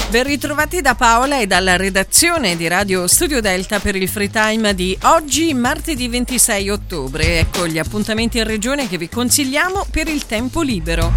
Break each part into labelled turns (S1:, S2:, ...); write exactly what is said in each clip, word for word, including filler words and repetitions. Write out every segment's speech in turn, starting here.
S1: Ben ritrovati da Paola e dalla redazione di Radio Studio Delta per il free time di oggi, martedì ventisei ottobre. Ecco gli appuntamenti in regione che vi consigliamo per il tempo libero.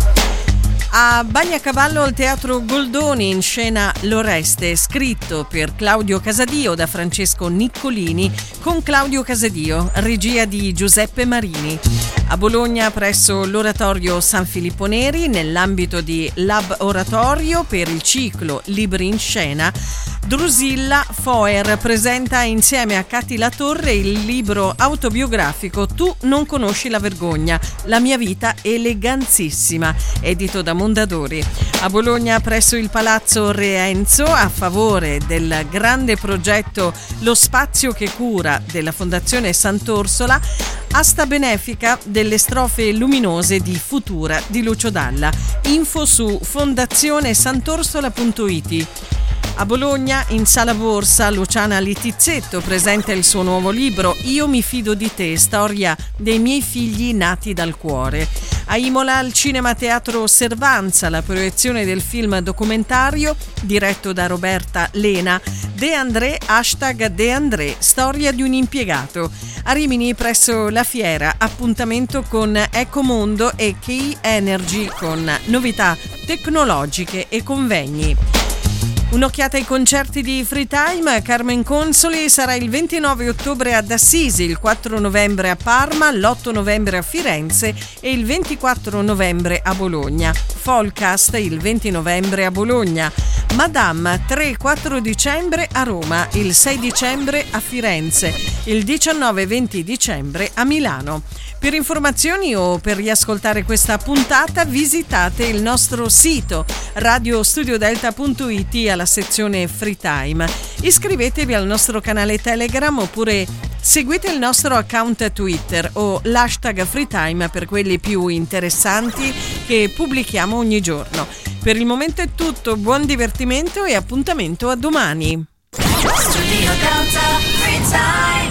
S1: A Bagnacavallo al Teatro Goldoni in scena L'Oreste, scritto per Claudio Casadio da Francesco Niccolini con Claudio Casadio, regia di Giuseppe Marini. A Bologna presso l'Oratorio San Filippo Neri, nell'ambito di Lab Oratorio per il ciclo Libri in Scena, Drusilla Foer presenta insieme a Cati Latorre il libro autobiografico Tu non conosci la vergogna, la mia vita eleganzissima, edito da Mondadori. A Bologna presso il Palazzo Re Enzo, a favore del grande progetto Lo Spazio che Cura della Fondazione Sant'Orsola, asta benefica delle strofe luminose di Futura di Lucio Dalla. Info su fondazione sant'orsola punto it. A Bologna, in Sala Borsa, Luciana Littizzetto presenta il suo nuovo libro Io mi fido di te, storia dei miei figli nati dal cuore. A Imola, al Cinema Teatro Servanza, la proiezione del film documentario diretto da Roberta Lena, De André, hashtag De André, storia di un impiegato. A Rimini, presso la Fiera, appuntamento con Ecomondo e Key Energy con novità tecnologiche e convegni. Un'occhiata ai concerti di Free Time. Carmen Consoli sarà il ventinove ottobre ad Assisi, il quattro novembre a Parma, l'otto novembre a Firenze e il ventiquattro novembre a Bologna. Folcast il venti novembre a Bologna. Madame tre e quattro dicembre a Roma, il sei dicembre a Firenze, il diciannove e venti dicembre a Milano. Per informazioni o per riascoltare questa puntata visitate il nostro sito radio studio delta punto it alla sezione Free Time. Iscrivetevi al nostro canale Telegram oppure seguite il nostro account Twitter o l'hashtag Free Time per quelli più interessanti che pubblichiamo ogni giorno. Per il momento è tutto, buon divertimento e appuntamento a domani. Studio Delta Free Time.